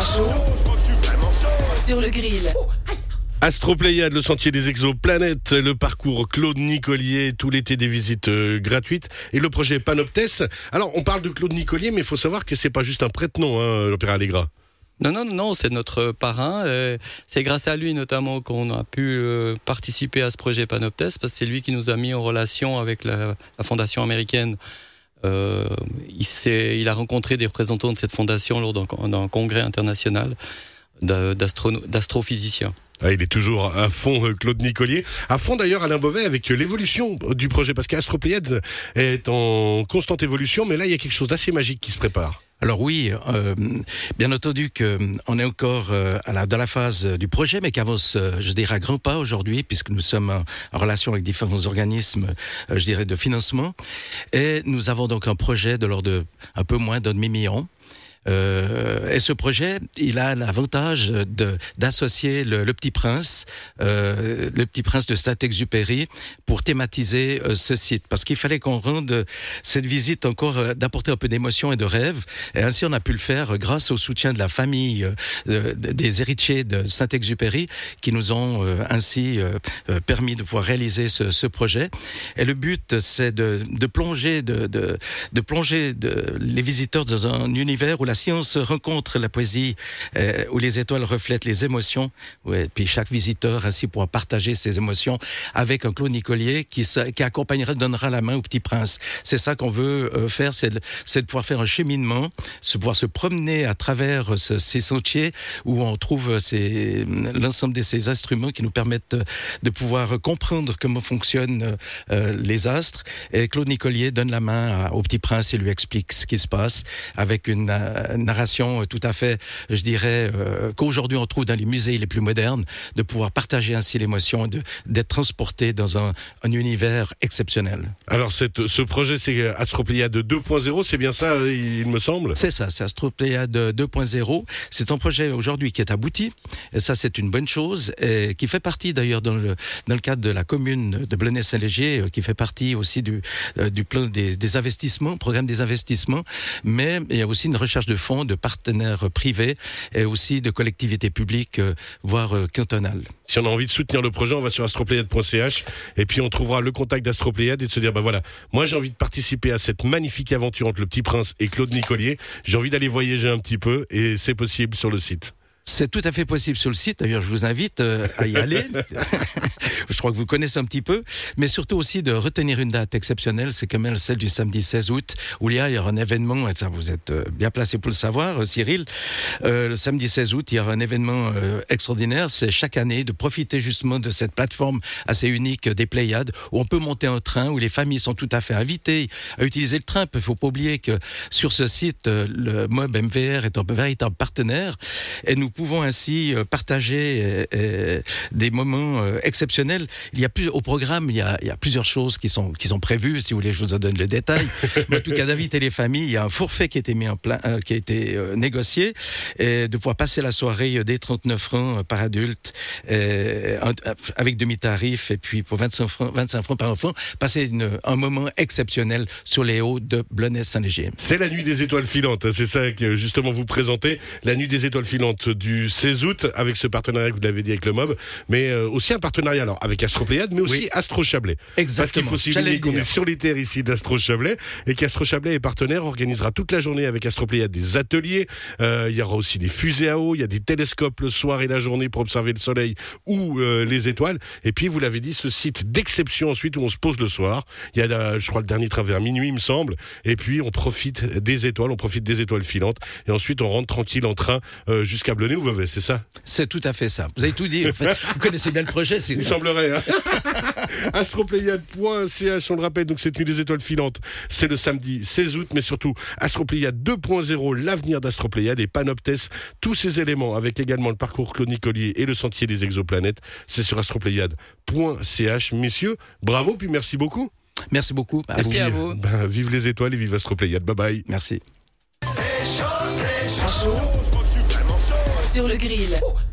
chaud sur le grill. Astropléiade, le sentier des exoplanètes, le parcours Claude Nicolier, tout l'été des visites gratuites et le projet Panoptes. Alors, on parle de Claude Nicolier, mais il faut savoir que c'est pas juste un prête-nom, l'Opéra Allegra. Non, c'est notre parrain. C'est grâce à lui notamment qu'on a pu participer à ce projet Panoptes, parce que c'est lui qui nous a mis en relation avec la fondation américaine. Il a rencontré des représentants de cette fondation lors d'un congrès international d'astrophysiciens. Ah, il est toujours à fond, Claude Nicolier. À fond d'ailleurs, Alain Beauvais, avec l'évolution du projet, parce qu'Astropléiade est en constante évolution, mais là il y a quelque chose d'assez magique qui se prépare. Alors oui, bien entendu qu'on est encore dans la phase du projet, mais qu'avance, je dirais, à grands pas aujourd'hui, puisque nous sommes en relation avec différents organismes, je dirais, de financement. Et nous avons donc un projet de l'ordre de un peu moins d'un demi-million. Et ce projet, il a l'avantage d'associer le Petit Prince de Saint-Exupéry pour thématiser ce site, parce qu'il fallait qu'on rende cette visite encore d'apporter un peu d'émotion et de rêve, et ainsi on a pu le faire grâce au soutien de la famille des héritiers de Saint-Exupéry qui nous ont ainsi permis de pouvoir réaliser ce projet. Et le but, c'est de plonger les visiteurs dans un univers où la science rencontre la poésie, où les étoiles reflètent les émotions, et puis chaque visiteur ainsi pourra partager ses émotions avec un Claude Nicolier qui donnera la main au Petit Prince. C'est ça qu'on veut faire, c'est de pouvoir faire un cheminement, pouvoir se promener à travers ces sentiers où on trouve l'ensemble de ces instruments qui nous permettent de pouvoir comprendre comment fonctionnent les astres. Et Claude Nicolier donne la main au Petit Prince et lui explique ce qui se passe avec une narration tout à fait, je dirais, qu'aujourd'hui on trouve dans les musées les plus modernes, de pouvoir partager ainsi l'émotion, d'être transporté dans un univers exceptionnel. Alors ce projet, c'est Astropléiade 2.0, c'est bien ça, il me semble? C'est ça, c'est Astropléiade 2.0. C'est un projet aujourd'hui qui est abouti, et ça c'est une bonne chose, et qui fait partie d'ailleurs dans le cadre de la commune de Blenay-Saint-Léger, qui fait partie aussi du plan des investissements, programme des investissements, mais il y a aussi une recherche de fonds, de partenaires privés et aussi de collectivités publiques, voire cantonales. Si on a envie de soutenir le projet, on va sur astropléiade.ch et puis on trouvera le contact d'Astropléiade et de se dire, voilà, moi j'ai envie de participer à cette magnifique aventure entre le Petit Prince et Claude Nicolier. J'ai envie d'aller voyager un petit peu et c'est possible sur le site. C'est tout à fait possible sur le site. D'ailleurs, je vous invite à y aller. Je crois que vous connaissez un petit peu. Mais surtout aussi de retenir une date exceptionnelle. C'est quand même celle du samedi 16 août, où il y aura un événement, et ça vous êtes bien placé pour le savoir, Cyril. Le samedi 16 août, il y aura un événement extraordinaire. C'est chaque année de profiter justement de cette plateforme assez unique des Pléiades, où on peut monter un train, où les familles sont tout à fait invitées à utiliser le train. Il ne faut pas oublier que sur ce site, le MOB MVR est un véritable partenaire. Et nous pouvons ainsi partager des moments exceptionnels. Au programme, il y a plusieurs choses qui sont prévues. Si vous voulez, je vous en donne le détail. Mais en tout cas, d'inviter les familles, il y a un forfait qui a été qui a été négocié, et de pouvoir passer la soirée dès 39 francs par adulte, avec demi-tarif, et puis pour 25 francs par enfant, passer un moment exceptionnel sur les hauts de Blenay-Saint-Léger. C'est la nuit des étoiles filantes. C'est ça que justement vous présentez, la nuit des étoiles filantes du 16 août, avec ce partenariat que vous l'avez dit avec le MOB, mais aussi un partenariat alors avec Astropléiade, mais aussi Astro Chablais. Exactement. Parce qu'il faut souligner qu'on est sur les terres ici d'Astro Chablais, et qu'Astro Chablais est partenaire, organisera toute la journée avec Astropléiade des ateliers. Il y aura aussi des fusées à eau, il y a des télescopes le soir et la journée pour observer le soleil ou les étoiles. Et puis vous l'avez dit, ce site d'exception ensuite où on se pose le soir. Il y a, je crois, le dernier train vers minuit, il me semble. Et puis on profite des étoiles, filantes. Et ensuite on rentre tranquille en train jusqu'à Blenay ou Vevey, c'est ça? C'est tout à fait ça. Vous avez tout dit. En fait, vous connaissez bien le projet. Il semblerait. Astropléiade.ch, on le rappelle, donc cette nuit des étoiles filantes, c'est le samedi 16 août, mais surtout Astropléiade 2.0, l'avenir d'Astropléiade et Panoptes, tous ces éléments avec également le parcours Claude Nicolier et le sentier des exoplanètes, c'est sur astropléiade.ch. Messieurs, bravo, puis merci beaucoup. Merci beaucoup. Merci à vous. Vive les étoiles et vive Astropléiade. Bye bye. Merci. Chaud sur le grill.